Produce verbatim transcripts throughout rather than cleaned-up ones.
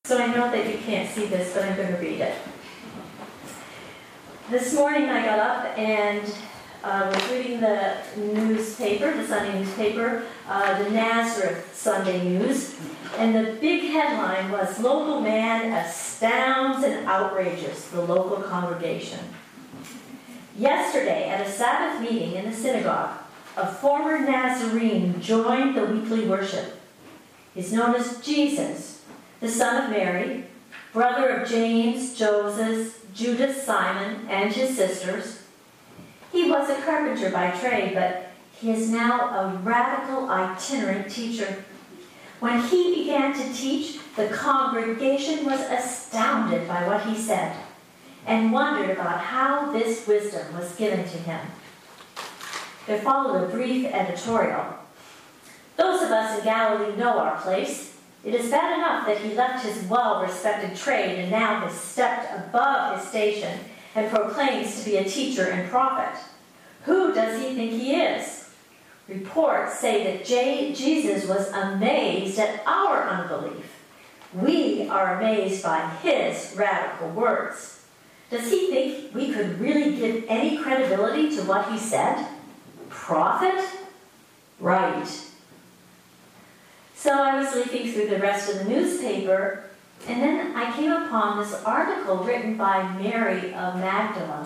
So I know that you can't see this, but I'm going to read it. This morning I got up and uh, was reading the newspaper, the Sunday newspaper, uh, the Nazareth Sunday News, and the big headline was, "Local man astounds and outrages the local congregation." Yesterday, at a Sabbath meeting in the synagogue, a former Nazarene joined the weekly worship. He's known as Jesus, the son of Mary, brother of James, Joseph, Judas, Simon, and his sisters. He was a carpenter by trade, but he is now a radical itinerant teacher. When he began to teach, the congregation was astounded by what he said and wondered about how this wisdom was given to him. There followed a brief editorial. Those of us in Galilee know our place. It is bad enough that he left his well-respected trade and now has stepped above his station and proclaims to be a teacher and prophet. Who does he think he is? Reports say that J- Jesus was amazed at our unbelief. We are amazed by his radical words. Does he think we could really give any credibility to what he said? Prophet? Right. So I was leafing through the rest of the newspaper, and then I came upon this article written by Mary of Magdala.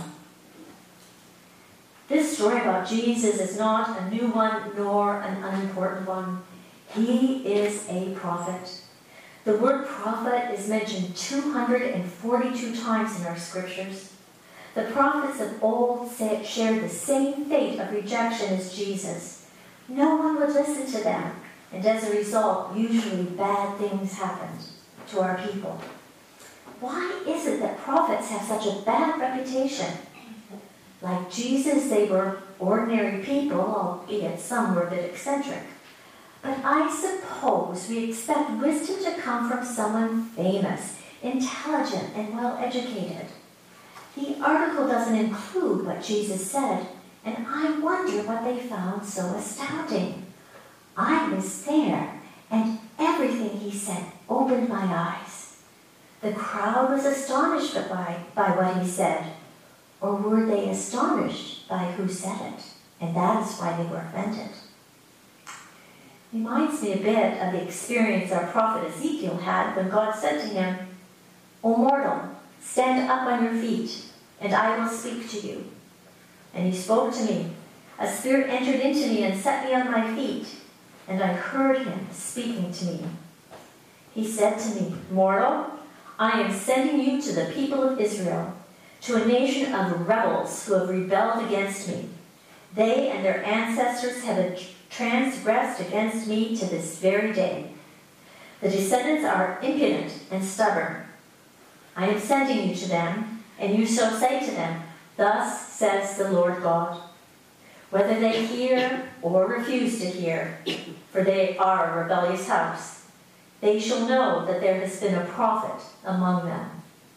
This story about Jesus is not a new one nor an unimportant one. He is a prophet. The word prophet is mentioned two hundred forty-two times in our scriptures. The prophets of old shared the same fate of rejection as Jesus. No one would listen to them. And as a result, usually bad things happened to our people. Why is it that prophets have such a bad reputation? Like Jesus, they were ordinary people, albeit some were a bit eccentric. But I suppose we expect wisdom to come from someone famous, intelligent, and well-educated. The article doesn't include what Jesus said, and I wonder what they found so astounding. I was there, and everything he said opened my eyes. The crowd was astonished by, by what he said, or were they astonished by who said it? And that is why they were offended. Reminds me a bit of the experience our prophet Ezekiel had when God said to him, "O mortal, stand up on your feet, and I will speak to you." And he spoke to me. A spirit entered into me and set me on my feet. And I heard him speaking to me. He said to me, "Mortal, I am sending you to the people of Israel, to a nation of rebels who have rebelled against me. They and their ancestors have transgressed against me to this very day. The descendants are impudent and stubborn. I am sending you to them, and you shall say to them, 'Thus says the Lord God.' Whether they hear or refuse to hear, for they are a rebellious house, they shall know that there has been a prophet among them."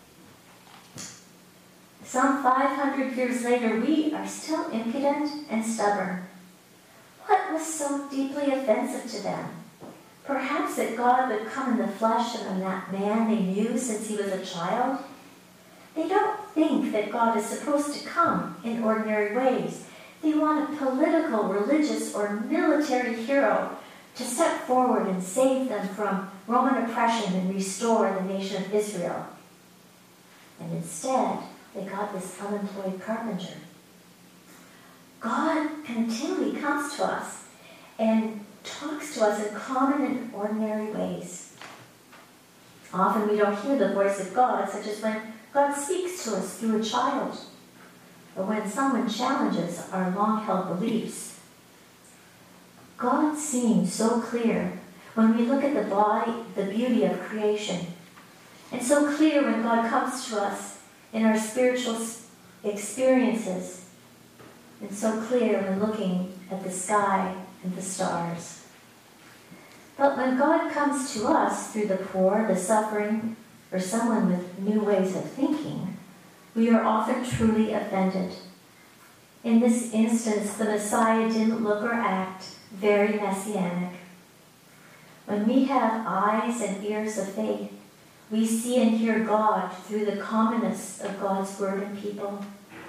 Some five hundred years later, we are still impudent and stubborn. What was so deeply offensive to them? Perhaps that God would come in the flesh of that man they knew since he was a child? They don't think that God is supposed to come in ordinary ways. They want a political, religious, or military hero to step forward and save them from Roman oppression and restore the nation of Israel. And instead, they got this unemployed carpenter. God continually comes to us and talks to us in common and ordinary ways. Often we don't hear the voice of God, such as when God speaks to us through a child, or when someone challenges our long-held beliefs. God seems so clear when we look at the body, the beauty of creation, and so clear when God comes to us in our spiritual experiences, and so clear when looking at the sky and the stars. But when God comes to us through the poor, the suffering, or someone with new ways of thinking, we are often truly offended. In this instance, the Messiah didn't look or act very messianic. When we have eyes and ears of faith, we see and hear God through the commonness of God's word and people.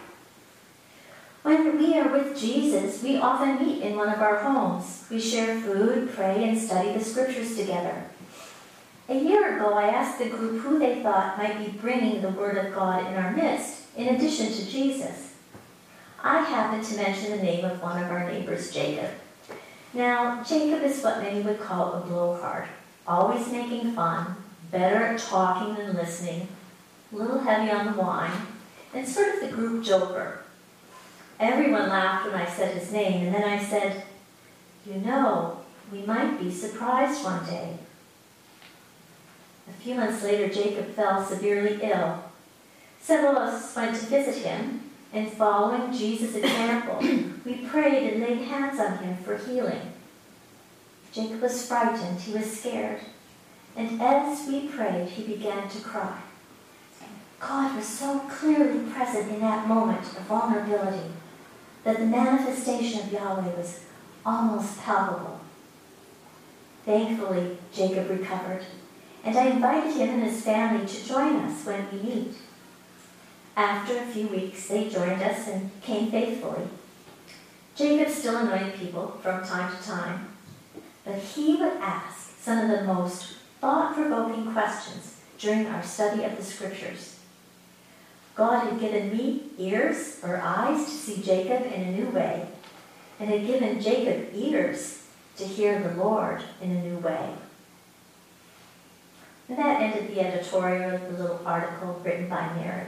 When we are with Jesus, we often meet in one of our homes. We share food, pray, and study the scriptures together. A year ago, I asked the group who they thought might be bringing the word of God in our midst, in addition to Jesus. I happened to mention the name of one of our neighbors, Jacob. Now, Jacob is what many would call a blowhard, always making fun, better at talking than listening, a little heavy on the wine, and sort of the group joker. Everyone laughed when I said his name, and then I said, "You know, we might be surprised one day." A few months later, Jacob fell severely ill. Several of us went to visit him, and following Jesus' example, we prayed and laid hands on him for healing. Jacob was frightened, he was scared, and as we prayed, he began to cry. God was so clearly present in that moment of vulnerability that the manifestation of Yahweh was almost palpable. Thankfully, Jacob recovered, and I invited him and his family to join us when we meet. After a few weeks, they joined us and came faithfully. Jacob still annoyed people from time to time, but he would ask some of the most thought-provoking questions during our study of the scriptures. God had given me ears or eyes to see Jacob in a new way, and had given Jacob ears to hear the Lord in a new way. And that ended the editorial of the little article written by Mary.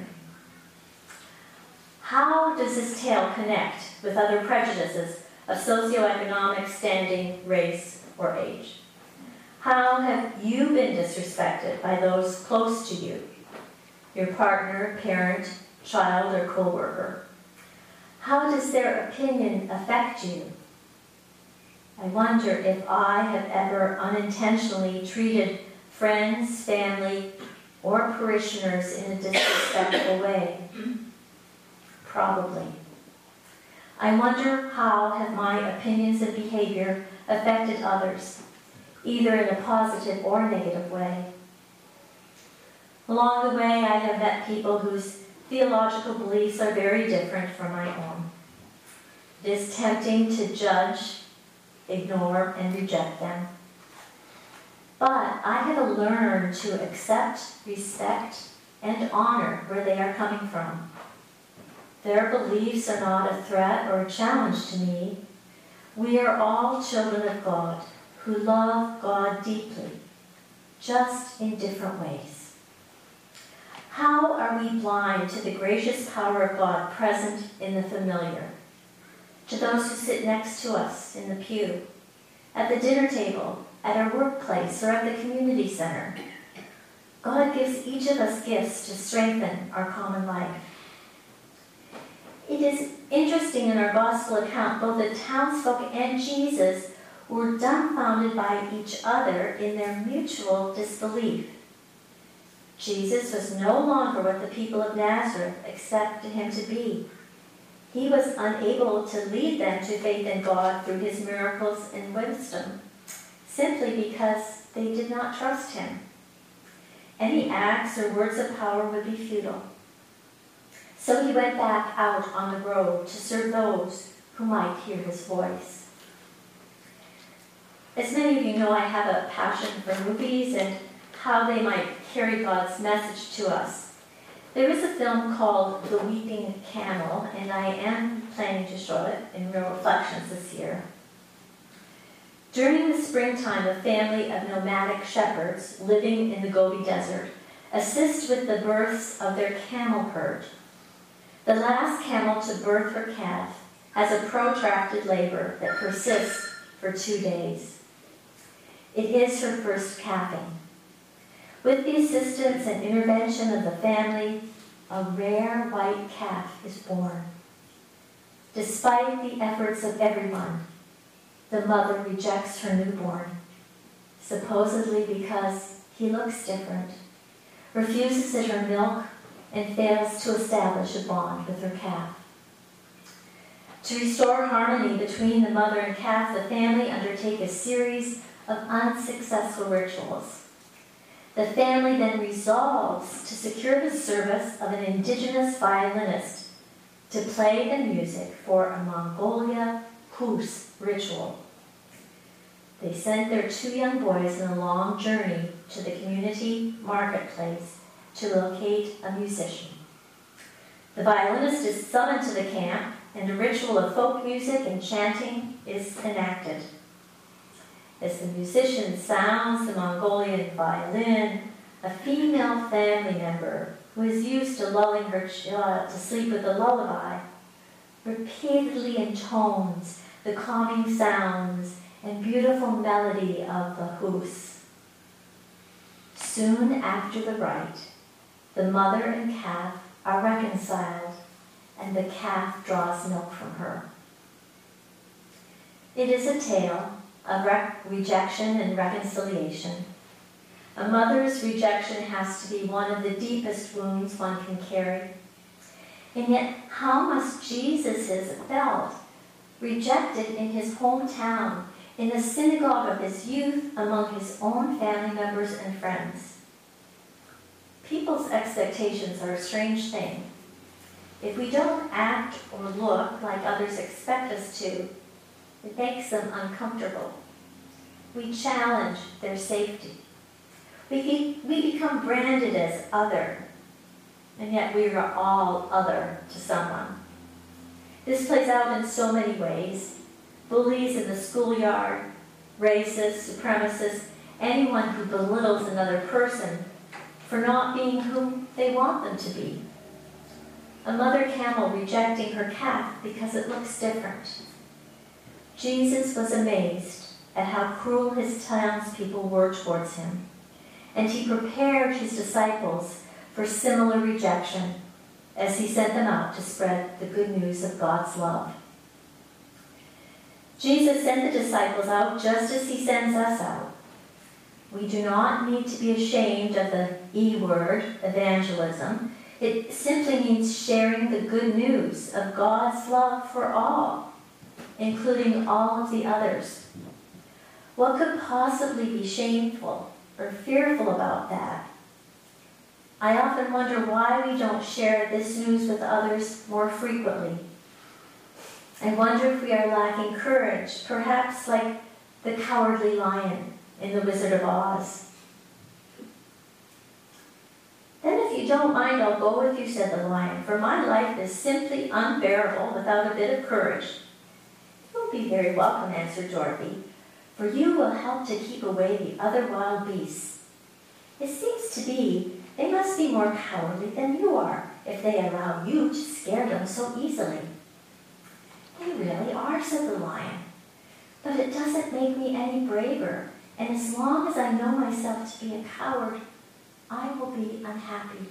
How does this tale connect with other prejudices of socioeconomic standing, race, or age? How have you been disrespected by those close to you? Your partner, parent, child, or co-worker? How does their opinion affect you? I wonder if I have ever unintentionally treated friends, family, or parishioners in a disrespectful way. Probably. I wonder how have my opinions and behavior affected others, either in a positive or negative way. Along the way, I have met people whose theological beliefs are very different from my own. It is tempting to judge, ignore, and reject them. But I have learned to accept, respect, and honor where they are coming from. Their beliefs are not a threat or a challenge to me. We are all children of God who love God deeply, just in different ways. How are we blind to the gracious power of God present in the familiar? To those who sit next to us in the pew, at the dinner table, at our workplace, or at the community center. God gives each of us gifts to strengthen our common life. It is interesting in our gospel account, both the townsfolk and Jesus were dumbfounded by each other in their mutual disbelief. Jesus was no longer what the people of Nazareth expected him to be. He was unable to lead them to faith in God through his miracles and wisdom, simply because they did not trust him. Any acts or words of power would be futile. So he went back out on the road to serve those who might hear his voice. As many of you know, I have a passion for movies and how they might carry God's message to us. There is a film called The Weeping Camel, and I am planning to show it in Real Reflections this year. During the springtime, a family of nomadic shepherds living in the Gobi Desert assist with the births of their camel herd. The last camel to birth her calf has a protracted labor that persists for two days. It is her first calving. With the assistance and intervention of the family, a rare white calf is born. Despite the efforts of everyone, the mother rejects her newborn, supposedly because he looks different, refuses at her milk, and fails to establish a bond with her calf. To restore harmony between the mother and calf, the family undertake a series of unsuccessful rituals. The family then resolves to secure the service of an indigenous violinist to play the music for a Mongolia Hus ritual. They sent their two young boys on a long journey to the community marketplace to locate a musician. The violinist is summoned to the camp, and a ritual of folk music and chanting is enacted. As the musician sounds the Mongolian violin, a female family member who is used to lulling her child to sleep with a lullaby repeatedly intones the calming sounds and beautiful melody of the Hus. Soon after the rite, the mother and calf are reconciled, and the calf draws milk from her. It is a tale of re- rejection and reconciliation. A mother's rejection has to be one of the deepest wounds one can carry. And yet, how must Jesus have felt, rejected in his hometown, in the synagogue of his youth, among his own family members and friends? People's expectations are a strange thing. If we don't act or look like others expect us to, it makes them uncomfortable. We challenge their safety. We, be, we become branded as other, and yet we are all other to someone. This plays out in so many ways. Bullies in the schoolyard, racists, supremacists, anyone who belittles another person for not being who they want them to be. A mother camel rejecting her calf because it looks different. Jesus was amazed at how cruel his townspeople were towards him, and he prepared his disciples for similar rejection as he sent them out to spread the good news of God's love. Jesus sent the disciples out just as he sends us out. We do not need to be ashamed of the E word, evangelism. It simply means sharing the good news of God's love for all, including all of the others. What could possibly be shameful or fearful about that? I often wonder why we don't share this news with others more frequently. I wonder if we are lacking courage, perhaps like the cowardly lion in The Wizard of Oz. Then if you don't mind, I'll go with you, said the lion, for my life is simply unbearable without a bit of courage. You'll be very welcome, answered Dorothy, for you will help to keep away the other wild beasts. It seems to be they must be more cowardly than you are if they allow you to scare them so easily. They really are, said the lion, but it doesn't make me any braver, and as long as I know myself to be a coward, I will be unhappy.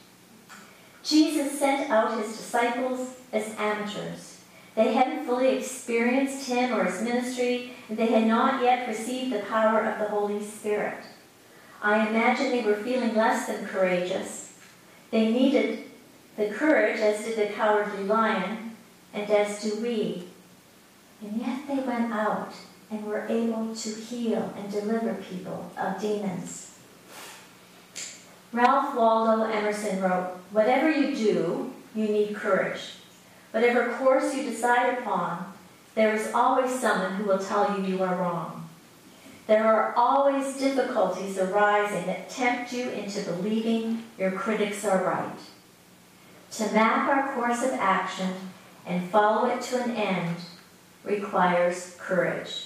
Jesus sent out his disciples as amateurs. They hadn't fully experienced him or his ministry, and they had not yet received the power of the Holy Spirit. I imagine they were feeling less than courageous. They needed the courage, as did the cowardly lion, and as do we. And yet they went out and were able to heal and deliver people of demons. Ralph Waldo Emerson wrote, "Whatever you do, you need courage. Whatever course you decide upon, there is always someone who will tell you you are wrong. There are always difficulties arising that tempt you into believing your critics are right. To map our course of action and follow it to an end requires courage."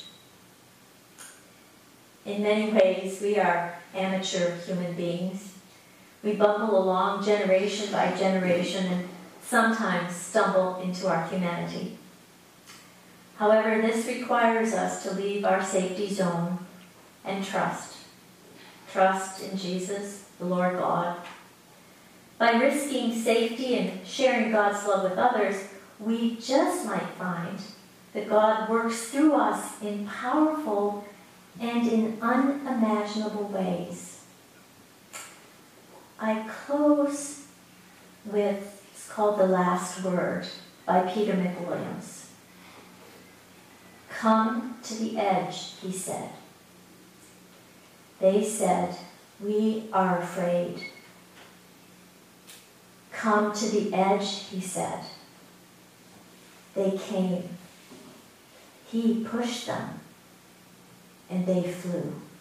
In many ways, we are amateur human beings. We bumble along generation by generation and sometimes stumble into our humanity. However, this requires us to leave our safety zone and trust. Trust in Jesus, the Lord God. By risking safety and sharing God's love with others, we just might find that God works through us in powerful and in unimaginable ways. I close with, it's called The Last Word by Peter McWilliams. "Come to the edge," he said. They said, We are afraid. Come to the edge, he said. They came. He pushed them, and they flew.